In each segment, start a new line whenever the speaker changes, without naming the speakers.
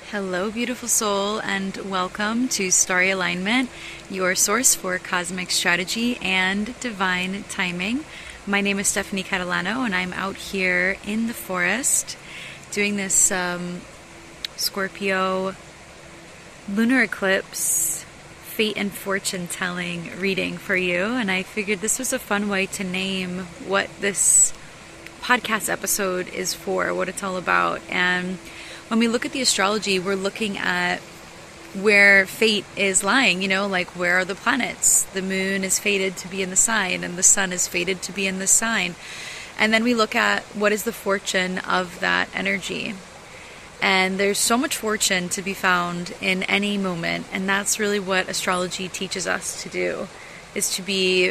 Hello, beautiful soul, and welcome to Starry Alignment, your source for cosmic strategy and divine timing. My name is Stephanie Catalano, and I'm out here in the forest doing this Scorpio lunar eclipse fate and fortune telling reading for you. And I figured this was a fun way to name what this podcast episode is for, what it's all about. And when we look at the astrology, we're looking at where fate is lying, like where are the planets? The moon is fated to be in the sign and the sun is fated to be in the sign. And then we look at what is the fortune of that energy. And there's so much fortune to be found in any moment. And that's really what astrology teaches us to do, is to be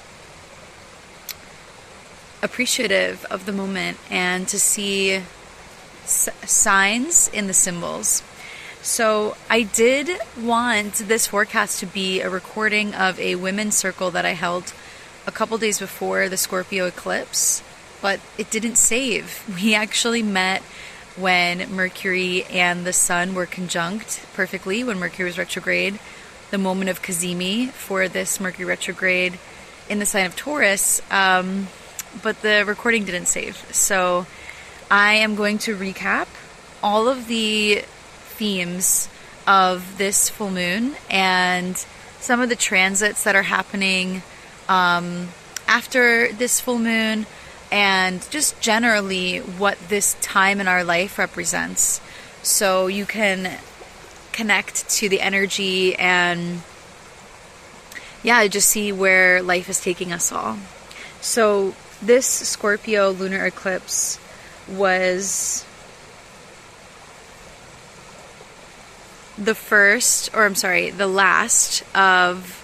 appreciative of the moment and to see signs in the symbols. So I did want this forecast to be a recording of a women's circle that I held a couple days before the Scorpio eclipse, but it didn't save. We actually met when Mercury and the Sun were conjunct perfectly, when Mercury was retrograde, the moment of Cazimi for this Mercury retrograde in the sign of Taurus, but the recording didn't save. So I am going to recap all of the themes of this full moon and some of the transits that are happening after this full moon, and just generally what this time in our life represents. So you can connect to the energy and just see where life is taking us all. So this Scorpio lunar eclipse was the last of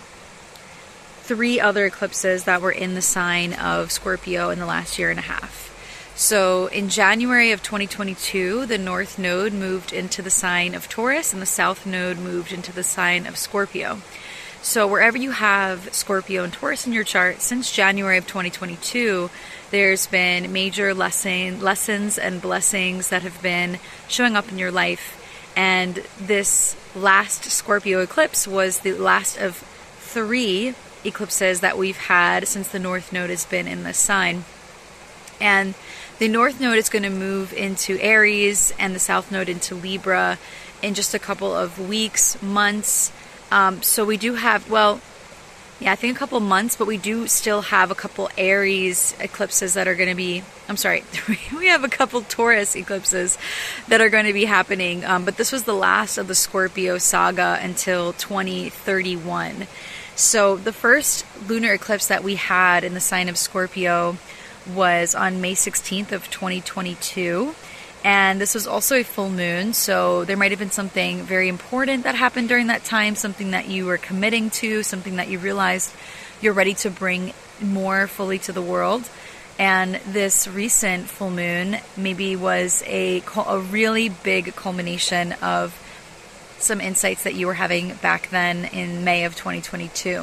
3 other eclipses that were in the sign of Scorpio in the last year and a half. So in January of 2022, the North Node moved into the sign of Taurus and the South Node moved into the sign of Scorpio. So wherever you have Scorpio and Taurus in your chart, since January of 2022, there's been major lessons and blessings that have been showing up in your life. And this last Scorpio eclipse was the last of 3 eclipses that we've had since the North Node has been in this sign. And the North Node is going to move into Aries and the South Node into Libra in just a couple of weeks, months. So we do have, I think a couple months, but we do still have a couple Aries eclipses that are going to be, we have a couple Taurus eclipses that are going to be happening. But this was the last of the Scorpio saga until 2031. So the first lunar eclipse that we had in the sign of Scorpio was on May 16th of 2022. And this was also a full moon, so there might have been something very important that happened during that time, something that you were committing to, something that you realized you're ready to bring more fully to the world. And this recent full moon maybe was a really big culmination of some insights that you were having back then in May of 2022.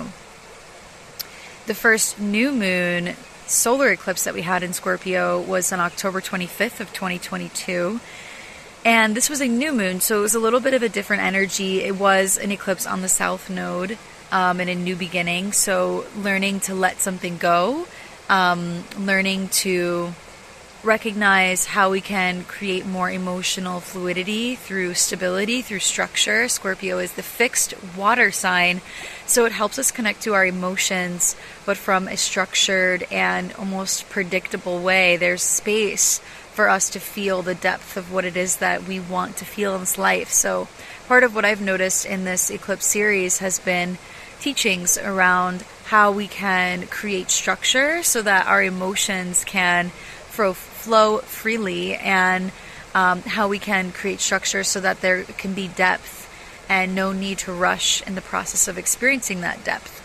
The first new moon solar eclipse that we had in Scorpio was on October 25th of 2022. And this was a new moon, so it was a little bit of a different energy. It was an eclipse on the South Node and a new beginning. So learning to let something go, learning to recognize how we can create more emotional fluidity through stability, through structure. Scorpio is the fixed water sign, so it helps us connect to our emotions, but from a structured and almost predictable way. There's space for us to feel the depth of what it is that we want to feel in this life. So part of what I've noticed in this eclipse series has been teachings around how we can create structure so that our emotions can flow freely, and how we can create structure so that there can be depth and no need to rush in the process of experiencing that depth.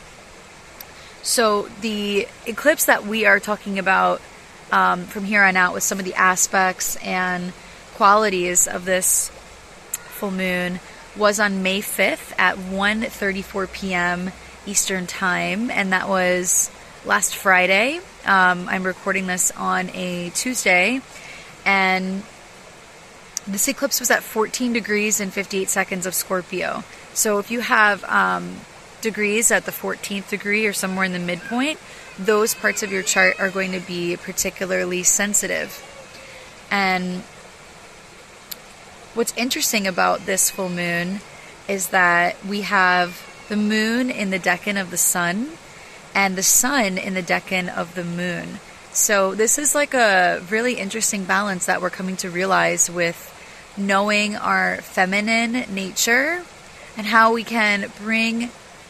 So the eclipse that we are talking about from here on out, with some of the aspects and qualities of this full moon, was on May 5th at 1:34 p.m. Eastern Time, and that was last Friday. I'm recording this on a Tuesday, and This eclipse was at 14 degrees and 58 seconds of Scorpio. So if you have degrees at the 14th degree or somewhere in the midpoint, those parts of your chart are going to be particularly sensitive. And what's interesting about this full moon is that we have the moon in the decan of the sun and the sun in the decan of the moon. So this is like a really interesting balance that we're coming to realize with knowing our feminine nature and how we can bring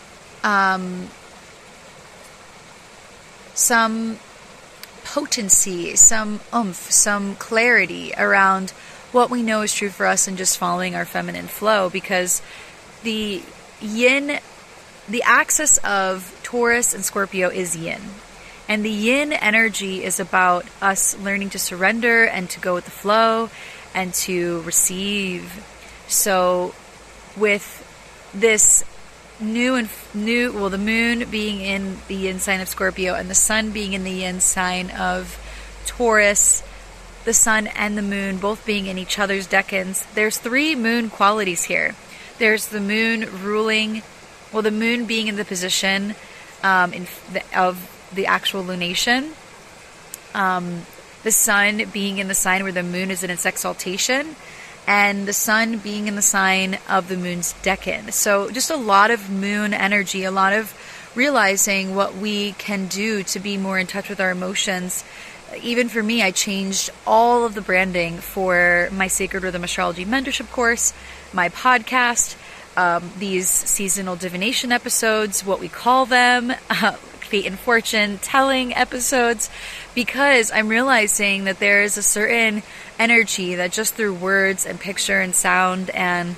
some potency, some oomph, some clarity around what we know is true for us and just following our feminine flow, because the yin, the axis of Taurus and Scorpio is yin. And the yin energy is about us learning to surrender and to go with the flow and to receive. So with this the moon being in the yin sign of Scorpio and the sun being in the yin sign of Taurus, the sun and the moon both being in each other's decans, there's 3 moon qualities here. There's the moon ruling, the moon being in the position of the actual lunation, the sun being in the sign where the moon is in its exaltation, and the sun being in the sign of the moon's decan. So just a lot of moon energy, a lot of realizing what we can do to be more in touch with our emotions. Even for me, I changed all of the branding for my Sacred Rhythm Astrology mentorship course, my podcast, these seasonal divination episodes, what we call them, fate and fortune telling episodes, because I'm realizing that there is a certain energy that just through words and picture and sound and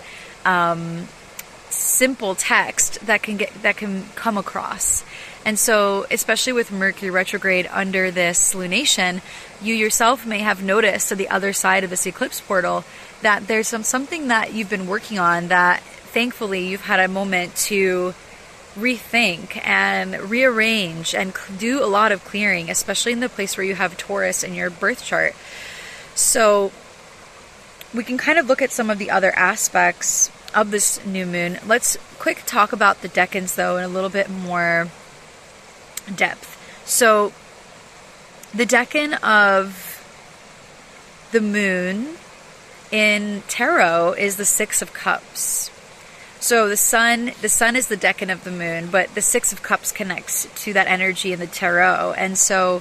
simple text that can come across. And so, especially with Mercury retrograde under this lunation, you yourself may have noticed to the other side of this eclipse portal that there's something that you've been working on that thankfully you've had a moment to rethink and rearrange and do a lot of clearing, especially in the place where you have Taurus in your birth chart. So we can kind of look at some of the other aspects of this new moon. Let's quick talk about the decans though in a little bit more depth. So the decan of the moon in tarot is the 6 of Cups. So the sun is the decan of the moon, but the 6 of Cups connects to that energy in the tarot. And so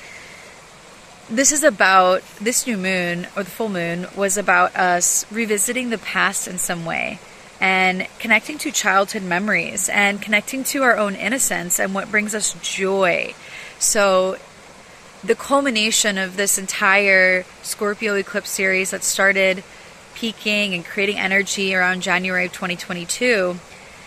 this new moon, or the full moon, was about us revisiting the past in some way and connecting to childhood memories and connecting to our own innocence and what brings us joy. So the culmination of this entire Scorpio eclipse series that started peaking and creating energy around January of 2022,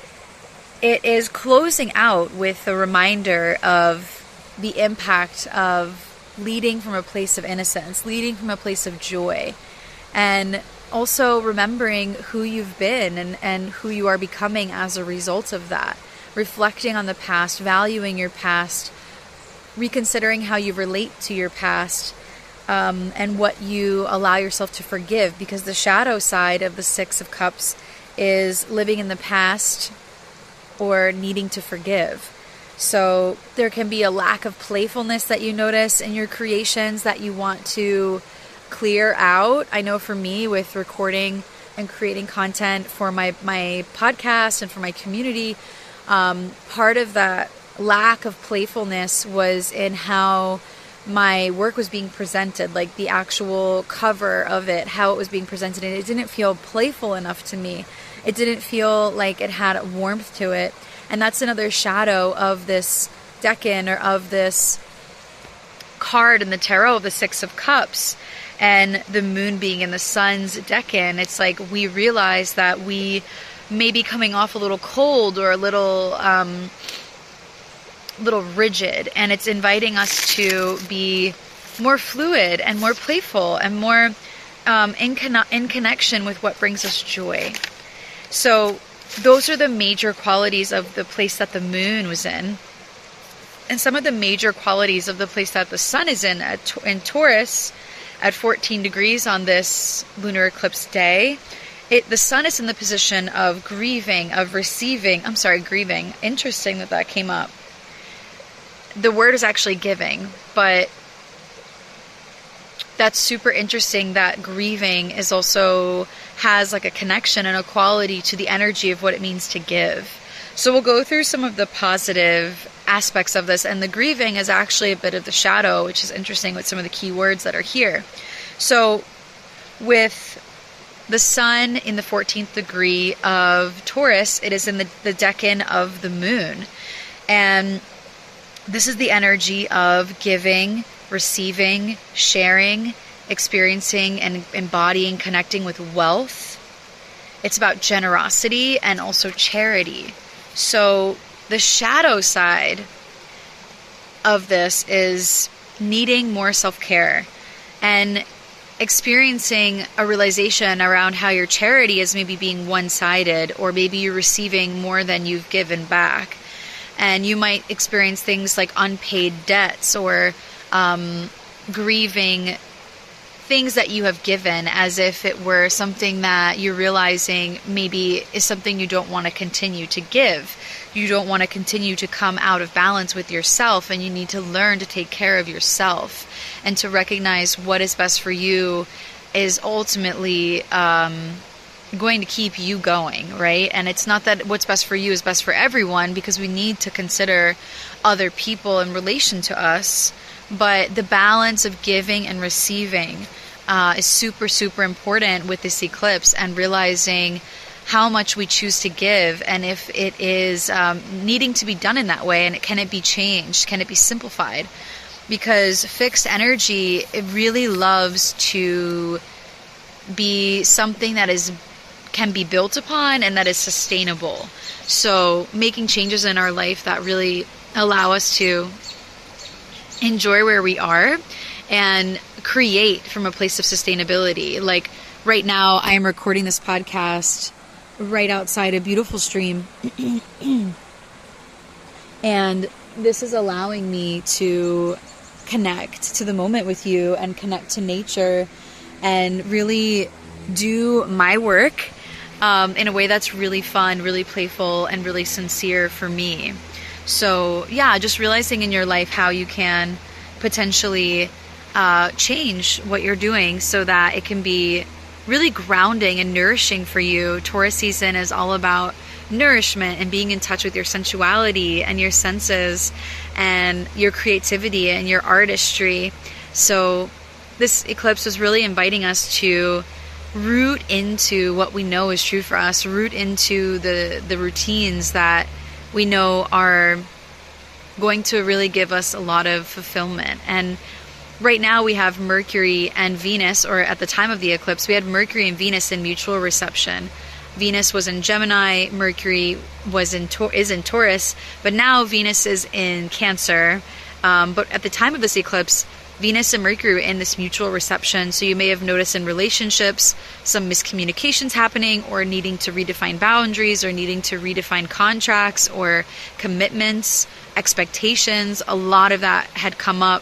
it is closing out with a reminder of the impact of leading from a place of innocence, leading from a place of joy, and also remembering who you've been and who you are becoming as a result of that, reflecting on the past, valuing your past, reconsidering how you relate to your past, and what you allow yourself to forgive, because the shadow side of the 6 of Cups is living in the past or needing to forgive. So there can be a lack of playfulness that you notice in your creations that you want to clear out. I know for me, with recording and creating content for my podcast and for my community, part of that lack of playfulness was in how my work was being presented, like the actual cover of it, how it was being presented, and it didn't feel playful enough to me. It didn't feel like it had warmth to it. And that's another shadow of this decan, or of this card in the tarot of the 6 of Cups, and the moon being in the sun's decan. It's like we realize that we may be coming off a little cold or a little rigid, and it's inviting us to be more fluid and more playful and more in connection with what brings us joy. So those are the major qualities of the place that the moon was in. And some of the major qualities of the place that the sun is in Taurus at 14 degrees on this lunar eclipse day, the sun is in the position of grieving. Interesting that came up. The word is actually giving, but that's super interesting that grieving is also has like a connection and a quality to the energy of what it means to give. So we'll go through some of the positive aspects of this, and the grieving is actually a bit of the shadow, which is interesting with some of the key words that are here. So with the sun in the 14th degree of Taurus, it is in the decan of the moon. And this is the energy of giving, receiving, sharing, experiencing, and embodying, connecting with wealth. It's about generosity and also charity. So the shadow side of this is needing more self-care and experiencing a realization around how your charity is maybe being one-sided, or maybe you're receiving more than you've given back. And you might experience things like unpaid debts or grieving things that you have given as if it were something that you're realizing maybe is something you don't want to continue to give. You don't want to continue to come out of balance with yourself, and you need to learn to take care of yourself and to recognize what is best for you is ultimately going to keep you going, right? And it's not that what's best for you is best for everyone, because we need to consider other people in relation to us. But the balance of giving and receiving is super, super important with this eclipse, and realizing how much we choose to give, and if it is needing to be done in that way, and can it be changed? Can it be simplified? Because fixed energy, it really loves to be something that can be built upon and that is sustainable. So making changes in our life that really allow us to enjoy where we are and create from a place of sustainability. Like right now, I am recording this podcast right outside a beautiful stream. And this is allowing me to connect to the moment with you and connect to nature and really do my work in a way that's really fun, really playful, and really sincere for me. So yeah, just realizing in your life how you can potentially change what you're doing so that it can be really grounding and nourishing for you. Taurus season is all about nourishment and being in touch with your sensuality and your senses and your creativity and your artistry. So this eclipse was really inviting us to root into what we know is true for us, root into the routines that we know are going to really give us a lot of fulfillment. And right now we have Mercury and Venus, or at the time of the eclipse, we had Mercury and Venus in mutual reception. Venus was in Gemini, Mercury is in Taurus, but now Venus is in Cancer. But at the time of this eclipse, Venus and Mercury were in this mutual reception. So you may have noticed in relationships some miscommunications happening, or needing to redefine boundaries, or needing to redefine contracts or commitments, expectations. A lot of that had come up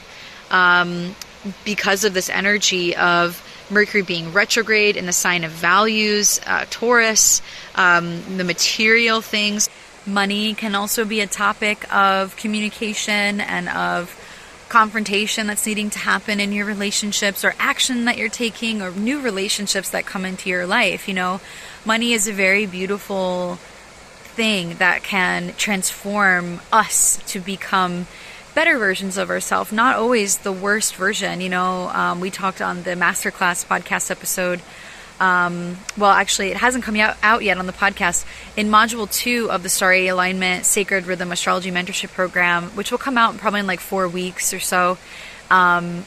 because of this energy of Mercury being retrograde in the sign of values, Taurus, the material things. Money can also be a topic of communication and of confrontation that's needing to happen in your relationships, or action that you're taking, or new relationships that come into your life. You know, money is a very beautiful thing that can transform us to become better versions of ourselves, not always the worst version. You know, we talked on the Masterclass podcast episode. Well, actually, it hasn't come out yet on the podcast. In Module 2 of the Starry Alignment Sacred Rhythm Astrology Mentorship Program, which will come out probably in like 4 weeks or so. In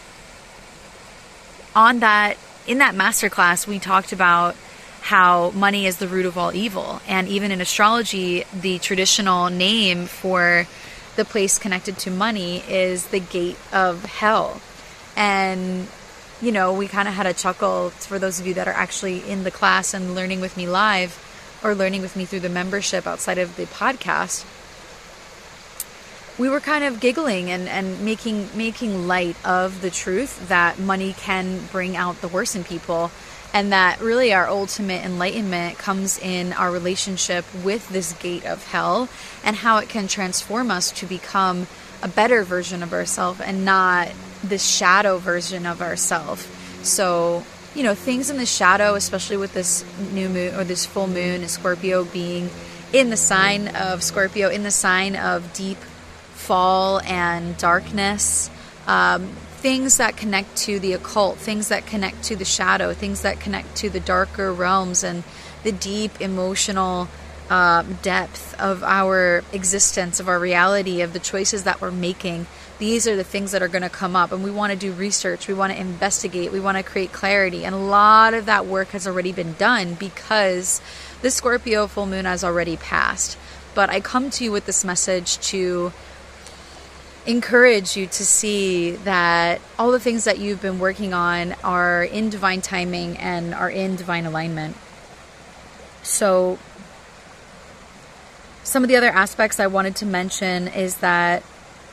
that masterclass, we talked about how money is the root of all evil. And even in astrology, the traditional name for the place connected to money is the gate of hell. And you know, we kind of had a chuckle for those of you that are actually in the class and learning with me live, or learning with me through the membership outside of the podcast. we were kind of giggling and making light of the truth that money can bring out the worst in people, and that really our ultimate enlightenment comes in our relationship with this gate of hell, and how it can transform us to become a better version of ourselves and not this shadow version of ourselves. So, you know, things in the shadow, especially with this new moon or this full moon in Scorpio being in the sign of Scorpio, in the sign of deep fall and darkness, things that connect to the occult, things that connect to the shadow, things that connect to the darker realms and the deep emotional depth of our existence, of our reality, of the choices that we're making. These are the things that are going to come up, and we want to do research, we want to investigate, we want to create clarity, and a lot of that work has already been done because the Scorpio full moon has already passed. But I come to you with this message to encourage you to see that all the things that you've been working on are in divine timing and are in divine alignment. So some of the other aspects I wanted to mention is that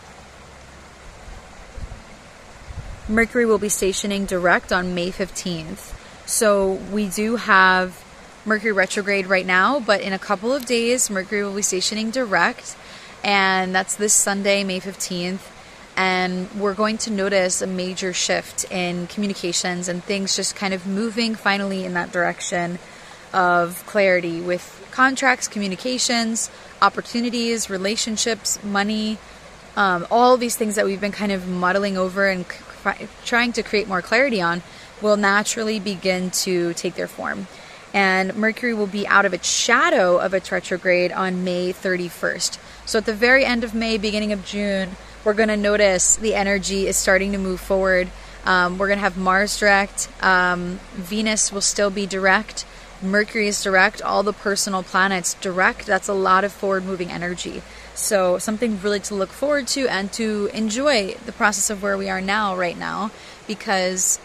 Mercury will be stationing direct on May 15th. So we do have Mercury retrograde right now, but in a couple of days, Mercury will be stationing direct, and that's this Sunday, May 15th. And we're going to notice a major shift in communications and things just kind of moving finally in that direction of clarity with contracts, communications, opportunities, relationships, money, all these things that we've been kind of muddling over and trying to create more clarity on will naturally begin to take their form. And Mercury will be out of its shadow of its retrograde on May 31st. So at the very end of May, beginning of June, we're going to notice the energy is starting to move forward. We're going to have Mars direct. Venus will still be direct. Mercury is direct. All the personal planets direct. That's a lot of forward-moving energy. So something really to look forward to and to enjoy the process of where we are now, right now, because,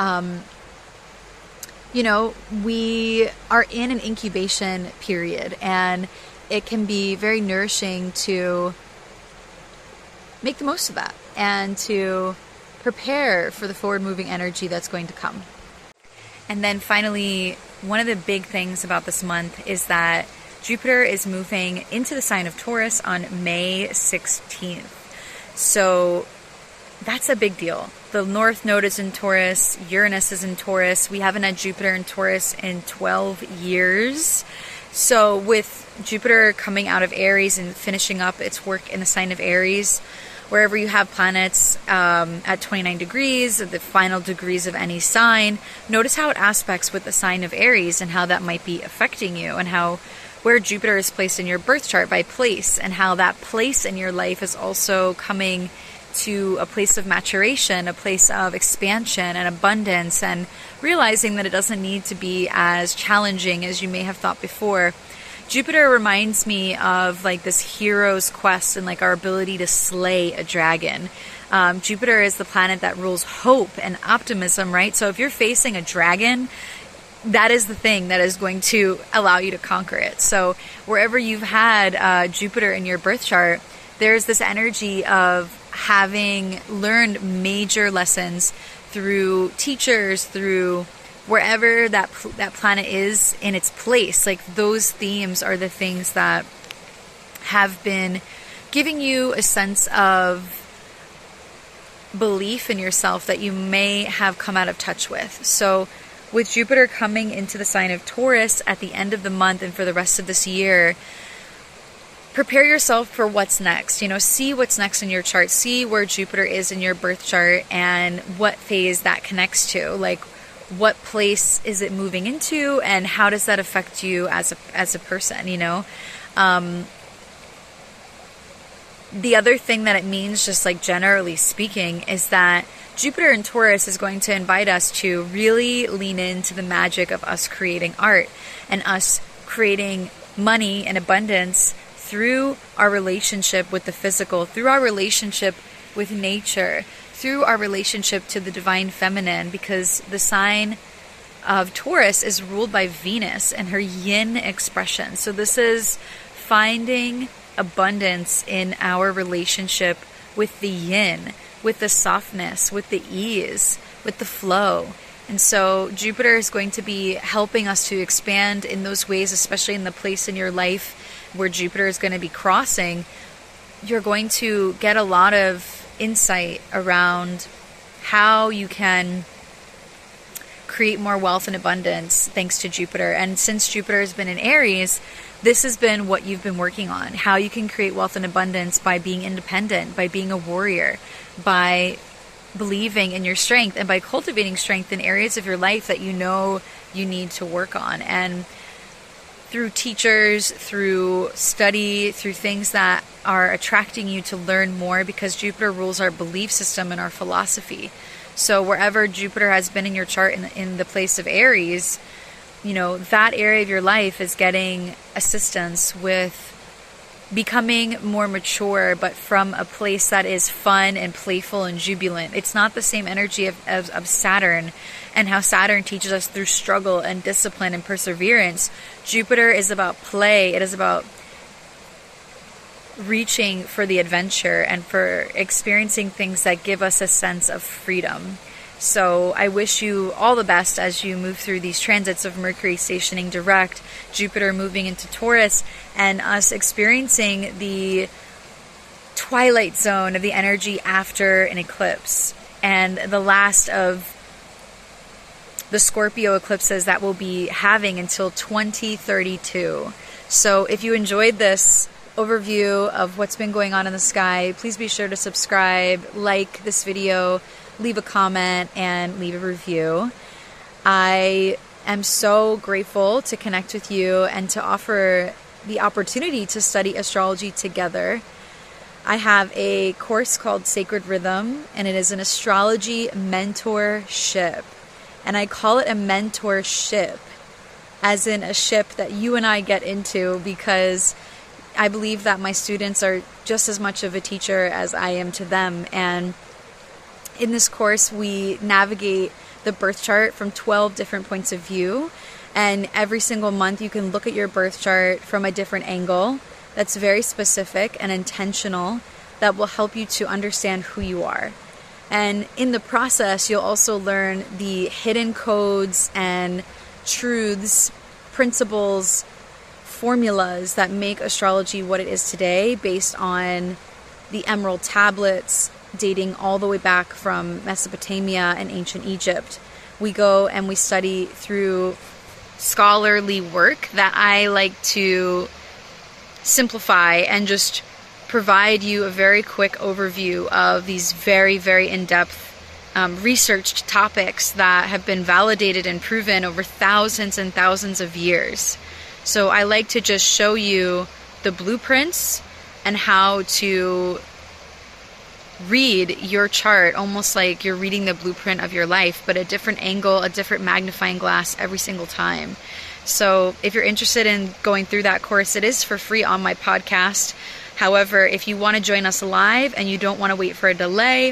you know, we are in an incubation period, and it can be very nourishing to make the most of that and to prepare for the forward-moving energy that's going to come. And then finally, one of the big things about this month is that Jupiter is moving into the sign of Taurus on May 16th. So that's a big deal. The North Node is in Taurus, Uranus is in Taurus. We haven't had Jupiter in Taurus in 12 years. So with Jupiter coming out of Aries and finishing up its work in the sign of Aries, wherever you have planets at 29 degrees, the final degrees of any sign, notice how it aspects with the sign of Aries and how that might be affecting you, and how where Jupiter is placed in your birth chart by place, and how that place in your life is also coming to a place of maturation, a place of expansion and abundance, and realizing that it doesn't need to be as challenging as you may have thought before. Jupiter reminds me of like this hero's quest and like our ability to slay a dragon. Jupiter is the planet that rules hope and optimism, right? So if you're facing a dragon, that is the thing that is going to allow you to conquer it. So wherever you've had Jupiter in your birth chart, there's this energy of having learned major lessons through teachers, through wherever that planet is in its place. Like those themes are the things that have been giving you a sense of belief in yourself that you may have come out of touch with. So with Jupiter coming into the sign of Taurus at the end of the month and for the rest of this year, prepare yourself for what's next. You know, see what's next in your chart. See where Jupiter is in your birth chart and what phase that connects to. Like, what place is it moving into, and how does that affect you as a person, you know? The other thing that it means, just like generally speaking, is that Jupiter in Taurus is going to invite us to really lean into the magic of us creating art and us creating money and abundance through our relationship with the physical, through our relationship with nature, through our relationship to the divine feminine, because the sign of Taurus is ruled by Venus and her yin expression. So this is finding abundance in our relationship with the yin, with the softness, with the ease, with the flow. And so Jupiter is going to be helping us to expand in those ways, especially in the place in your life where Jupiter is going to be crossing. You're going to get a lot of insight around how you can create more wealth and abundance thanks to Jupiter. And since Jupiter has been in Aries, this has been what you've been working on. How you can create wealth and abundance by being independent, by being a warrior, by believing in your strength, and by cultivating strength in areas of your life that you know you need to work on. And through teachers, through study, through things that are attracting you to learn more, because Jupiter rules our belief system and our philosophy. So wherever Jupiter has been in your chart in the place of Aries, you know, that area of your life is getting assistance with becoming more mature, but from a place that is fun and playful and jubilant. It's not the same energy of Saturn, and how Saturn teaches us through struggle and discipline and perseverance. Jupiter is about play. It is about reaching for the adventure and for experiencing things that give us a sense of freedom. So I wish you all the best as you move through these transits of Mercury stationing direct, Jupiter moving into Taurus, and us experiencing the twilight zone of the energy after an eclipse, and the last of the Scorpio eclipses that we'll be having until 2032. So if you enjoyed this overview of what's been going on in the sky, please be sure to subscribe, like this video, leave a comment, and leave a review. I am so grateful to connect with you and to offer the opportunity to study astrology together. I have a course called Sacred Rhythm, and it is an astrology mentorship. And I call it a mentorship, as in a ship that you and I get into, because I believe that my students are just as much of a teacher as I am to them. And in this course, we navigate the birth chart from 12 different points of view. And every single month, you can look at your birth chart from a different angle that's very specific and intentional, that will help you to understand who you are. And in the process, you'll also learn the hidden codes and truths, principles, formulas that make astrology what it is today, based on the emerald tablets dating all the way back from Mesopotamia and ancient Egypt. We go and we study through scholarly work that I like to simplify and just provide you a very quick overview of these very, very in-depth researched topics that have been validated and proven over thousands and thousands of years. So I like to just show you the blueprints and how to read your chart almost like you're reading the blueprint of your life, but a different angle, a different magnifying glass every single time. So if you're interested in going through that course, it is for free on my podcast. However, if you want to join us live and you don't want to wait for a delay,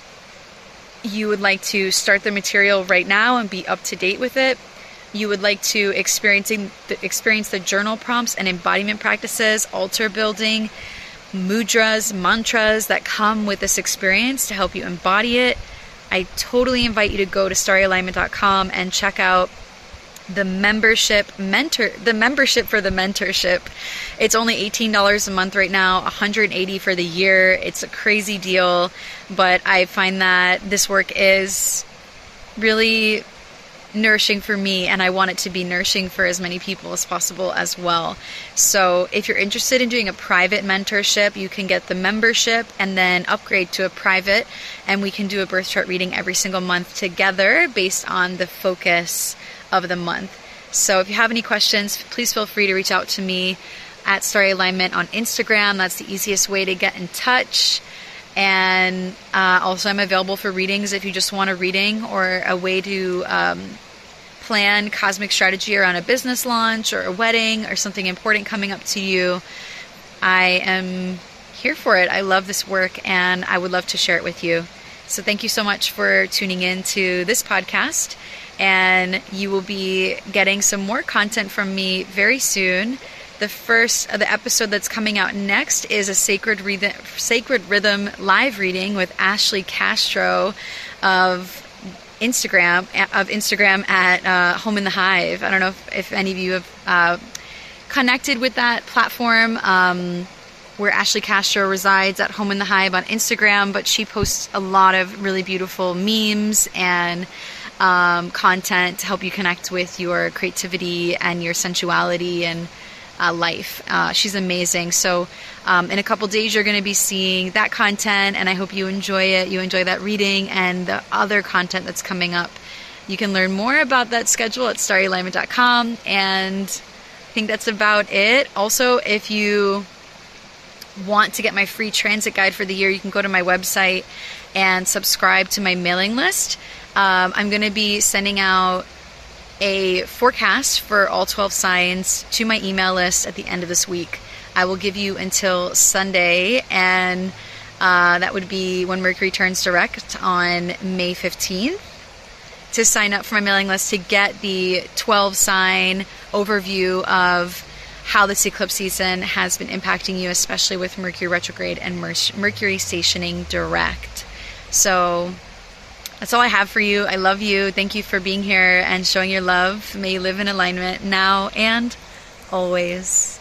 you would like to start the material right now and be up to date with it, you would like to experience the journal prompts and embodiment practices, altar building, mudras, mantras that come with this experience to help you embody it, I totally invite you to go to starryalignment.com and check out the membership for the mentorship. It's only $18 a month right now, $180 for the year. It's a crazy deal, but I find that this work is really nourishing for me, and I want it to be nourishing for as many people as possible as well. So if you're interested in doing a private mentorship, you can get the membership and then upgrade to a private, and we can do a birth chart reading every single month together based on the focus of the month. So if you have any questions, please feel free to reach out to me at Starry Alignment on Instagram. That's the easiest way to get in touch. And also I'm available for readings if you just want a reading or a way to plan cosmic strategy around a business launch or a wedding or something important coming up to you. I am here for it. I love this work and I would love to share it with you. So thank you so much for tuning in to this podcast, and you will be getting some more content from me very soon. The episode that's coming out next is a Sacred Rhythm live reading with Ashley Castro of Instagram at Home in the Hive. I don't know if any of you have connected with that platform, where Ashley Castro resides, at Home in the Hive on Instagram, but she posts a lot of really beautiful memes and content to help you connect with your creativity and your sensuality and life. She's amazing. So in a couple days you're going to be seeing that content, and I hope you enjoy it. You enjoy that reading and the other content that's coming up. You can learn more about that schedule at starryalignment.com, and I think that's about it. Also, if you want to get my free transit guide for the year, you can go to my website and subscribe to my mailing list. I'm going to be sending out a forecast for all 12 signs to my email list at the end of this week. I will give you until Sunday, and that would be when Mercury turns direct on May 15th, to sign up for my mailing list to get the 12 sign overview of how this eclipse season has been impacting you, especially with Mercury retrograde and Mercury stationing direct. So that's all I have for you. I love you. Thank you for being here and showing your love. May you live in alignment now and always.